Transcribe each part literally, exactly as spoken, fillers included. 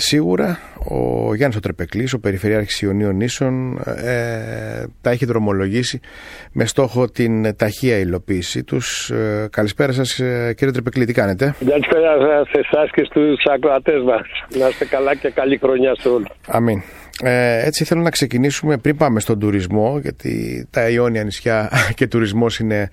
σίγουρα ο Γιάννης ο Τρεπεκλής, ο Περιφερειάρχης Ιωνίων Νήσων, ε, τα έχει δρομολογήσει με στόχο την ταχεία υλοποίησή τους. Ε, καλησπέρα σας, κύριε Τρεπεκλή, τι κάνετε? Καλησπέρα σε εσάς και στους ακροατές μας. Να είστε καλά και καλή χρονιά σε όλους. Αμήν. Ε, έτσι θέλω να ξεκινήσουμε πριν πάμε στον τουρισμό, γιατί τα Ιόνια νησιά και τουρισμός είναι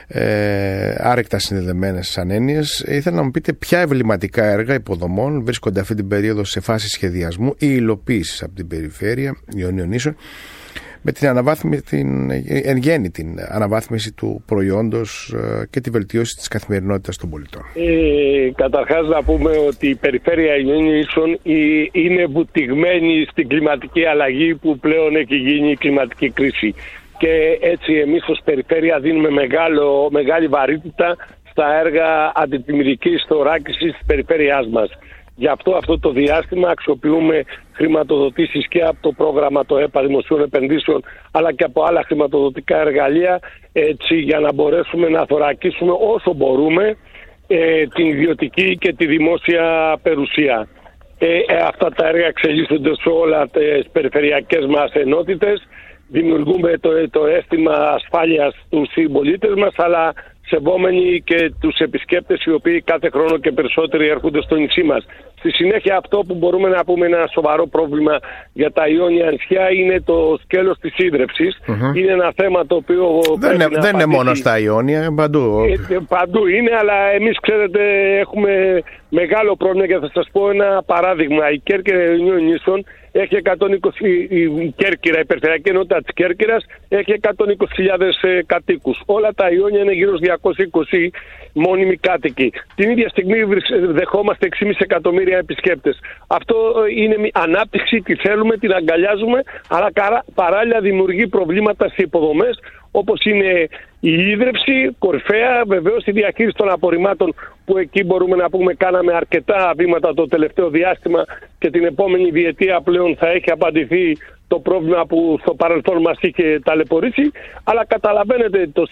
ε, άρρηκτα συνδεδεμένες σαν έννοιες. Ήθελα να μου πείτε ποια εμβληματικά έργα υποδομών βρίσκονται αυτή την περίοδο σε φάση σχεδιασμού ή υλοποίησης από την περιφέρεια Ιωνίων Νήσων, με την αναβάθμιση, την, εν γέννη την αναβάθμιση του προϊόντος και τη βελτίωση της καθημερινότητας των πολιτών. Ε, καταρχάς να πούμε ότι η περιφέρεια Ιωνίων Νήσων είναι βουτυγμένη στην κλιματική αλλαγή που πλέον έχει γίνει η κλιματική κρίση. Και έτσι εμείς ως περιφέρεια δίνουμε μεγάλο, μεγάλη βαρύτητα στα έργα αντιπλημμυρικής θωράκισης της περιφέρειάς μας. Γι' αυτό αυτό το διάστημα αξιοποιούμε χρηματοδοτήσεις και από το πρόγραμμα το ΕΠΑ Δημοσίων Επενδύσεων, αλλά και από άλλα χρηματοδοτικά εργαλεία, έτσι για να μπορέσουμε να θωρακίσουμε όσο μπορούμε ε, την ιδιωτική και τη δημόσια περιουσία. Ε, ε, αυτά τα έργα εξελίσσονται σε όλα τις περιφερειακές μας ενότητες. Δημιουργούμε το, το αίσθημα ασφάλειας στους συμπολίτες μας, αλλά σεβόμενοι και τους επισκέπτες οι οποίοι κάθε χρόνο και περισσότεροι έρχονται στο νησί μας. Στη συνέχεια, αυτό που μπορούμε να πούμε ένα σοβαρό πρόβλημα για τα Ιόνια νησιά είναι το σκέλος της ίδρευσης. Mm-hmm. Είναι ένα θέμα το οποίο δεν, είναι, δεν είναι μόνο στα Ιόνια, παντού. Ε, παντού είναι, αλλά εμείς ξέρετε έχουμε μεγάλο πρόβλημα και θα σας πω ένα παράδειγμα. Η Κέρκυρα Ιωνίων Νήσων έχει εκατόν είκοσι, η Κέρκυρα, η περιφερειακή ενότητα της Κέρκυρας έχει εκατόν είκοσι χιλιάδες ε, κατοίκους. Όλα τα Ιόνια είναι γύρω στους διακόσιοι είκοσι μόνιμοι κάτοικοι. Την ίδια στιγμή δεχόμαστε έξι κόμμα πέντε εκατομμύρια επισκέπτες. Αυτό είναι μια ανάπτυξη, τη θέλουμε, την αγκαλιάζουμε, αλλά παράλληλα δημιουργεί προβλήματα σε υποδομές, όπως είναι η ίδρυυση, κορυφαία, βεβαίως η διαχείριση των απορριμμάτων, που εκεί μπορούμε να πούμε κάναμε αρκετά βήματα το τελευταίο διάστημα και την επόμενη διετία πλέον θα έχει απαντηθεί το πρόβλημα που στο παρελθόν μας είχε ταλαιπωρήσει, αλλά καταλαβαίνετε το,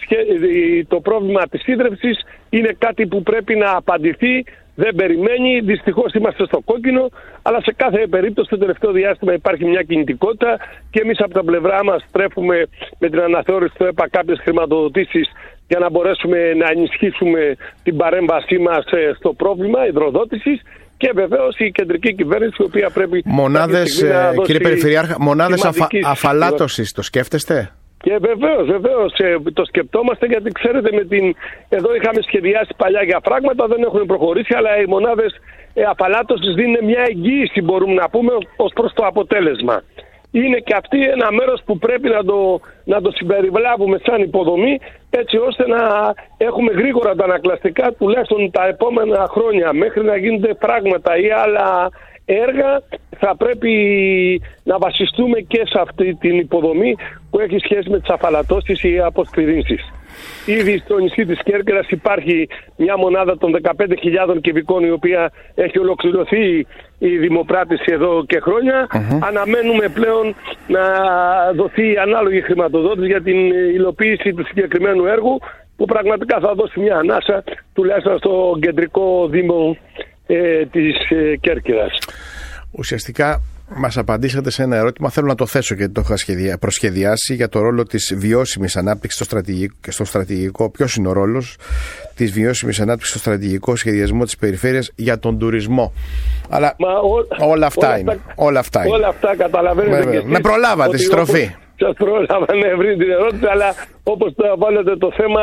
το πρόβλημα της ίδρυυσης είναι κάτι που πρέπει να απαντηθεί. Δεν περιμένει, δυστυχώς είμαστε στο κόκκινο, αλλά σε κάθε περίπτωση το τελευταίο διάστημα υπάρχει μια κινητικότητα και εμείς από τα πλευρά μας τρέφουμε με την αναθεώρηση του ΕΠΑ κάποιες χρηματοδοτήσεις για να μπορέσουμε να ενισχύσουμε την παρέμβασή μας στο πρόβλημα υδροδότησης και βεβαίως η κεντρική κυβέρνηση, η οποία πρέπει μονάδες, να δώσει κύριε Περιφερειάρχα, μονάδες αφα, αφαλάτωσης, το σκέφτεστε? Και βεβαίως, βεβαίως το σκεπτόμαστε, γιατί ξέρετε με την... εδώ είχαμε σχεδιάσει παλιά για πράγματα, δεν έχουν προχωρήσει, αλλά οι μονάδες αφαλάτωσης δίνουν μια εγγύηση, μπορούμε να πούμε, ως προς το αποτέλεσμα. Είναι και αυτή ένα μέρος που πρέπει να το, να το συμπεριβλάβουμε σαν υποδομή, έτσι ώστε να έχουμε γρήγορα αντανακλαστικά τουλάχιστον τα επόμενα χρόνια, μέχρι να γίνονται πράγματα ή άλλα έργα. Θα πρέπει να βασιστούμε και σε αυτή την υποδομή που έχει σχέση με τις αφαλατώσεις ή αποσπυρίνσεις. Ήδη στο νησί της Κέρκυρας υπάρχει μια μονάδα των δεκαπέντε χιλιάδων κυβικών, η οποία έχει ολοκληρωθεί η δημοπράτηση εδώ και χρόνια. Uh-huh. Αναμένουμε πλέον να δοθεί η ανάλογη χρηματοδότηση για την υλοποίηση του συγκεκριμένου έργου, που πραγματικά θα δώσει μια ανάσα τουλάχιστον στο κεντρικό δήμο ε, της ε, Κέρκυρας. Ουσιαστικά μας απαντήσατε σε ένα ερώτημα, θέλω να το θέσω γιατί το είχα προσχεδιάσει, για το ρόλο της βιώσιμης ανάπτυξης στο στρατηγικό, στο στρατηγικό. Ποιος είναι ο ρόλος της βιώσιμης ανάπτυξης στο στρατηγικό σχεδιασμό της περιφέρειας για τον τουρισμό? Αλλά Μα ό, όλα αυτά όλα είναι. Αυτά, όλα αυτά, όλα αυτά καταλαβαίνετε. Με, με προλάβατε στη στροφή. Σας πρόλαβα να βρει την ερώτηση, αλλά όπως το βάλετε το θέμα,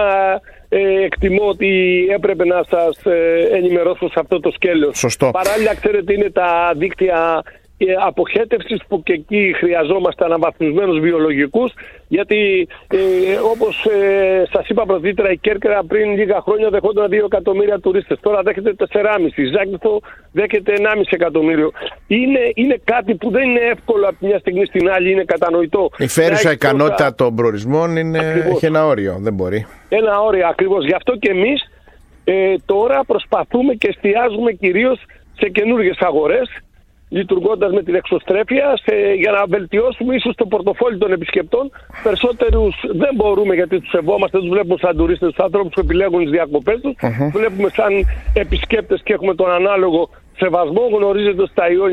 ε, εκτιμώ ότι έπρεπε να σας ε, ενημερώσω σε αυτό το σκέλος. Σωστό. Παράλληλα, ξέρετε, είναι τα δίκτυα αποχέτευσης που και εκεί χρειαζόμαστε αναβαθμισμένους βιολογικούς, γιατί ε, όπως ε, σας είπα πρωτήτερα, η Κέρκυρα πριν λίγα χρόνια δεχόταν δύο εκατομμύρια τουρίστες, τώρα δέχεται τέσσερα κόμμα πέντε, Ζάκυνθο δέχεται ενάμιση εκατομμύριο. Είναι, είναι κάτι που δεν είναι εύκολο από μια στιγμή στην άλλη, είναι κατανοητό. Η φέρουσα ικανότητα τόσα... των προορισμών είναι... έχει ένα όριο, δεν μπορεί. Ένα όριο ακριβώς, γι' αυτό και εμείς ε, τώρα προσπαθούμε και εστιάζουμε κυρίως σε καινούργιες αγορές, λειτουργώντας με την εξωστρέφεια, σε, για να βελτιώσουμε ίσως το πορτοφόλι των επισκεπτών. Περισσότερους δεν μπορούμε, γιατί τους σεβόμαστε, τους βλέπουμε σαν τουρίστες, τους ανθρώπους που επιλέγουν τις διακοπές τους. Uh-huh. Βλέπουμε σαν επισκέπτες και έχουμε τον ανάλογο σεβασμό. Γνωρίζετε ότι στα Ιόνια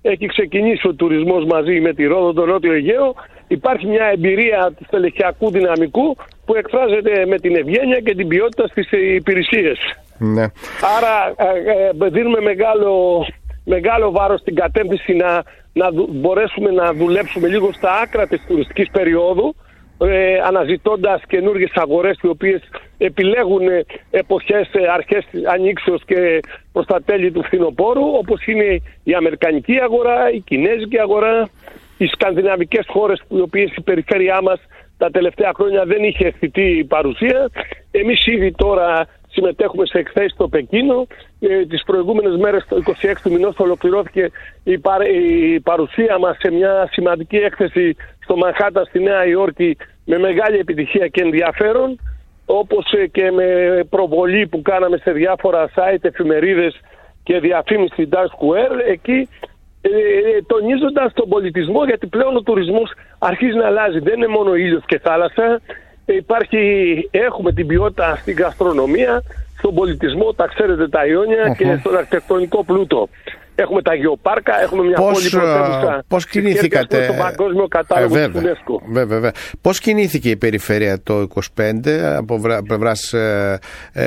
έχει ξεκινήσει ο τουρισμός μαζί με τη Ρόδο, τον Νότιο Αιγαίο. Υπάρχει μια εμπειρία του στελεχειακού δυναμικού που εκφράζεται με την ευγένεια και την ποιότητα στις υπηρεσίες. Ναι. Άρα ε, δίνουμε μεγάλο, μεγάλο βάρος στην κατεύθυνση να, να δου, μπορέσουμε να δουλέψουμε λίγο στα άκρα της τουριστικής περίοδου, ε, αναζητώντας καινούργιες αγορές οι οποίες επιλέγουν εποχές, αρχές ανοίξεως και προς τα τέλη του φθινοπόρου, όπως είναι η αμερικανική αγορά, η κινέζικη αγορά, οι σκανδιναβικές χώρες, οι οποίες η περιφέρειά μας τα τελευταία χρόνια δεν είχε αισθητή παρουσία. Εμείς ήδη τώρα συμμετέχουμε σε εκθέσεις στο Πεκίνο. Ε, τις προηγούμενες μέρες, το είκοσι έξι του μηνός, ολοκληρώθηκε η, παρ, η παρουσία μας σε μια σημαντική έκθεση στο Μανχάταν στη Νέα Υόρκη με μεγάλη επιτυχία και ενδιαφέρον, όπως και με προβολή που κάναμε σε διάφορα site, εφημερίδες και διαφήμιση στην Times Square. Εκεί ε, τονίζοντας τον πολιτισμό, γιατί πλέον ο τουρισμός αρχίζει να αλλάζει. Δεν είναι μόνο ήλιος και θάλασσα. Υπάρχει, έχουμε την ποιότητα στην γαστρονομία, στον πολιτισμό, τα ξέρετε, τα Ιόνια, uh-huh. και στον αρχιτεκτονικό πλούτο. Έχουμε τα γεωπάρκα, έχουμε μια πώς, πόλη πρωτεύουσα. Πώς κινήθηκατε στον παγκόσμιο κατάλογο ε, της UNESCO. Βέβαια, βέβαια. Πώς κινήθηκε η περιφέρεια το είκοσι πέντε από πλευράς ε,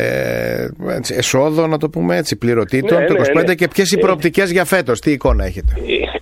ε, εσόδων, να το πούμε έτσι, πληρωτήτων, ναι, το είκοσι πέντε, ναι, ναι. Και ποιες οι προοπτικές ε, για φέτος, τι εικόνα έχετε?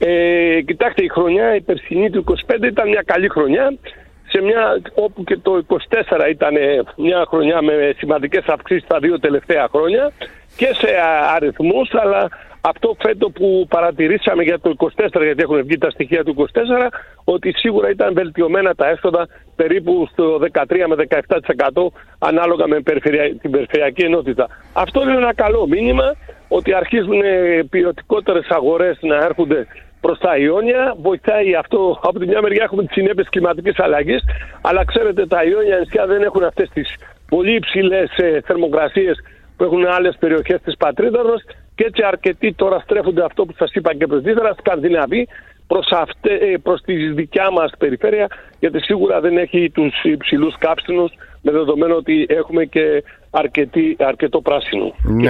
Ε, ε, κοιτάξτε, η χρονιά, η περσινή του είκοσι πέντε ήταν μια καλή χρονιά. Σε μια, όπου και το είκοσι τέσσερα ήταν μια χρονιά με σημαντικές αυξήσεις τα δύο τελευταία χρόνια και σε αριθμούς, αλλά αυτό φέτο που παρατηρήσαμε για το είκοσι τέσσερα, γιατί έχουν βγει τα στοιχεία του είκοσι τέσσερα, ότι σίγουρα ήταν βελτιωμένα τα έσοδα περίπου στο δεκατρία με δεκαεπτά τοις εκατό ανάλογα με την περιφερειακή ενότητα. Αυτό είναι ένα καλό μήνυμα, ότι αρχίζουν ποιοτικότερες αγορές να έρχονται προς τα Ιόνια. Βοηθάει αυτό. Από τη μια μεριά έχουμε τις συνέπειες κλιματικής αλλαγής, αλλά ξέρετε, τα Ιόνια νησιά δεν έχουν αυτές τις πολύ υψηλές ε, θερμοκρασίες που έχουν άλλες περιοχές της πατρίδας μας, και έτσι αρκετοί τώρα στρέφονται, αυτό που σας είπα και πρωτήτερα, Σκανδιναβοί προς, αυτέ, ε, προς τη δικιά μας περιφέρεια, γιατί σίγουρα δεν έχει τους υψηλούς καύσιμους, με δεδομένο ότι έχουμε και αρκετή, αρκετό πράσινο. Ναι.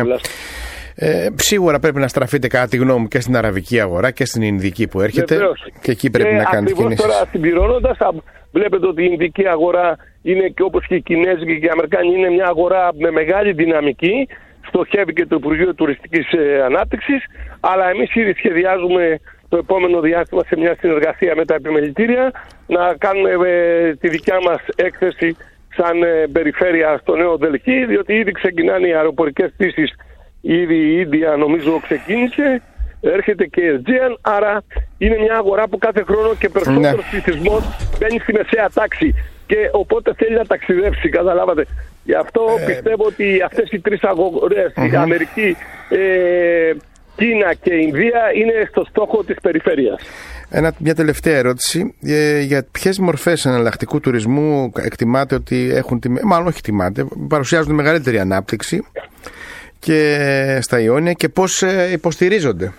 Ε, σίγουρα πρέπει να στραφείτε, κατά τη γνώμη μου, και στην αραβική αγορά και στην Ινδική που έρχεται. Βεβαίως. Και εκεί πρέπει και να κάνετε κινήσεις. Τώρα συμπληρώνοντας, βλέπετε ότι η Ινδική αγορά είναι, και όπως και η Κινέζικη και η Αμερικάνη, είναι μια αγορά με μεγάλη δυναμική. Στοχεύει και το Υπουργείο Τουριστικής Ανάπτυξης, αλλά εμείς ήδη σχεδιάζουμε το επόμενο διάστημα, σε μια συνεργασία με τα επιμελητήρια, να κάνουμε ε, τη δικιά μας έκθεση σαν ε, περιφέρεια στο Νέο Δελχή, διότι ήδη ξεκινάνε οι αεροπορικές πτήσεις. Ήδη η Ίνδια νομίζω ξεκίνησε, έρχεται και η Aegean, άρα είναι μια αγορά που κάθε χρόνο και περισσότερος ναι. πληθυσμός μπαίνει στη μεσαία τάξη και οπότε θέλει να ταξιδέψει, καταλάβατε. Γι' αυτό ε... πιστεύω ότι αυτές οι τρεις αγορές, uh-huh. η Αμερική, ε, Κίνα και η Ινδία, είναι στο στόχο της περιφέρειας. Ένα, μια τελευταία ερώτηση. Ε, για ποιες μορφές εναλλακτικού τουρισμού εκτιμάτε ότι έχουν, μάλλον όχι εκτιμάτε, παρουσιάζουν μεγαλύτερη ανάπτυξη και στα Ιόνια, και πώς ε, υποστηρίζονται?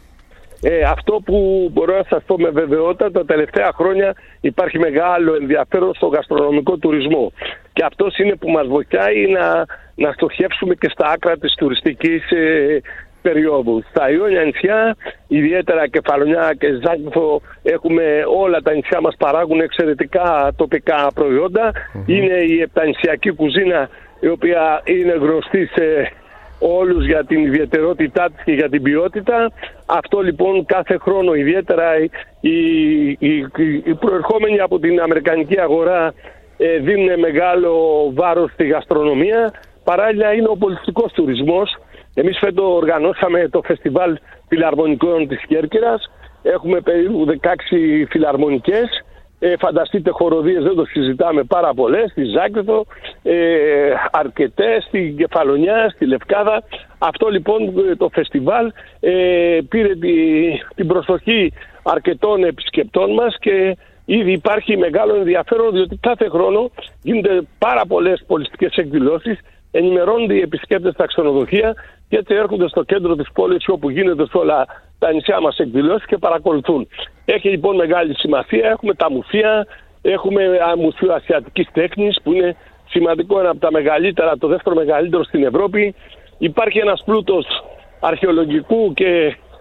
Ε, αυτό που μπορώ να σας πω με βεβαιότητα, τα τελευταία χρόνια υπάρχει μεγάλο ενδιαφέρον στο γαστρονομικό τουρισμό, και αυτός είναι που μας βοηθάει να, να στοχεύσουμε και στα άκρα της τουριστικής ε, περίοδου. Στα Ιόνια νησιά, ιδιαίτερα Κεφαλονιά και Ζάκυνθο, έχουμε, όλα τα νησιά μας παράγουν εξαιρετικά τοπικά προϊόντα. Mm-hmm. Είναι η επτανησιακή κουζίνα, η οποία είναι γνωστή σε όλους για την ιδιαιτερότητά της και για την ποιότητα. Αυτό λοιπόν κάθε χρόνο, ιδιαίτερα οι, οι, οι προερχόμενοι από την αμερικανική αγορά ε, δίνουν μεγάλο βάρος στη γαστρονομία. Παράλληλα είναι ο πολιτιστικός τουρισμός. Εμείς φέτος οργανώσαμε το φεστιβάλ φιλαρμονικών της Κέρκυρας. Έχουμε περίπου δεκαέξι φιλαρμονικές. Ε, φανταστείτε χοροδίες, δεν το συζητάμε, πάρα πολλές, στη Ζάκυνθο, ε, αρκετές, στη Κεφαλονιά, στη Λευκάδα. Αυτό λοιπόν το φεστιβάλ ε, πήρε τη, την προσοχή αρκετών επισκεπτών μας, και ήδη υπάρχει μεγάλο ενδιαφέρον, διότι κάθε χρόνο γίνονται πάρα πολλές πολιτιστικές εκδηλώσεις, ενημερώνονται οι επισκέπτες στα ξενοδοχεία και έτσι έρχονται στο κέντρο της πόλης, όπου γίνονται σε όλα τα νησιά μας εκδηλώσεις, και παρακολουθούν. Έχει λοιπόν μεγάλη σημασία. Έχουμε τα μουσεία, έχουμε μουσείο ασιατικής τέχνης, που είναι σημαντικό, ένα από τα μεγαλύτερα, το δεύτερο μεγαλύτερο στην Ευρώπη. Υπάρχει ένας πλούτος αρχαιολογικού και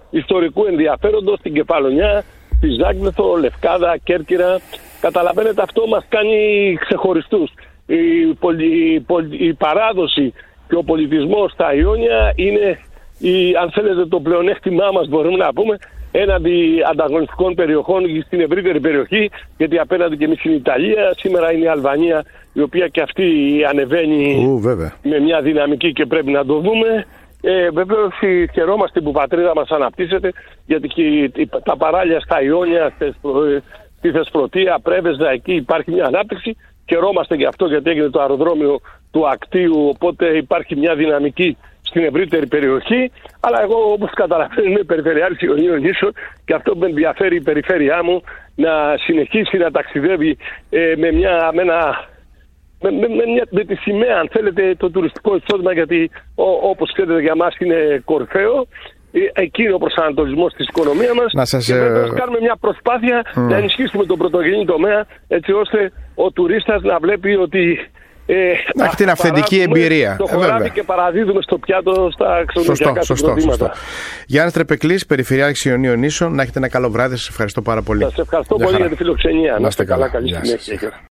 ιστορικού ενδιαφέροντος, στην Κεφαλονιά, στη Ζάκυνθο, Λευκάδα, Κέρκυρα. Καταλαβαίνετε, αυτό μας κάνει ξεχωριστούς. Η, πολυ, η, πολυ, η παράδοση και ο πολιτισμός στα Ιόνια είναι, η, αν θέλετε, το πλεονέκτημά μας, μπορούμε να πούμε, έναντι ανταγωνιστικών περιοχών στην ευρύτερη περιοχή, γιατί απέναντι και εμείς στην Ιταλία, σήμερα είναι η Αλβανία, η οποία και αυτή ανεβαίνει Ου, με μια δυναμική και πρέπει να το δούμε. Ε, Βεβαίως χαιρόμαστε που η πατρίδα μας αναπτύσσεται, γιατί και τα παράλια στα Ιόνια, στη Θεσπρωτεία, Πρέβεζα, εκεί υπάρχει μια ανάπτυξη. Χαιρόμαστε γι' αυτό, γιατί έγινε το αεροδρόμιο του Ακτίου, οπότε υπάρχει μια δυναμική στην ευρύτερη περιοχή. Αλλά εγώ, όπως καταλαβαίνω, είμαι περιφερειάρχης Ιωνίων Νήσων και αυτό που με ενδιαφέρει η περιφέρειά μου να συνεχίσει να ταξιδεύει ε, με, μια, με, ένα, με, με, με, μια, με τη σημαία, αν θέλετε, το τουριστικό εισόδημα, γιατί ο, όπως ξέρετε για μας είναι κορυφαίο. Εκεί είναι ο προσανατολισμός της οικονομίας μας. Να σας... Και πρέπει να κάνουμε μια προσπάθεια mm. να ενισχύσουμε τον πρωτογενή τομέα, έτσι ώστε ο τουρίστας να βλέπει ότι ε, να έχει την αυθεντική εμπειρία. Το χωράμε ε, και παραδίδουμε στο πιάτο στα ξενοδοχειακά συγκροτήματα. Γιάννης Τρεπεκλής, Περιφερειάρχης Ιωνίων Νήσων, να έχετε ένα καλό βράδυ. Σας ευχαριστώ πάρα πολύ. Σας ευχαριστώ για πολύ χαρά. Για τη φιλοξενία. Να είστε καλά. Καλή συνέχεια.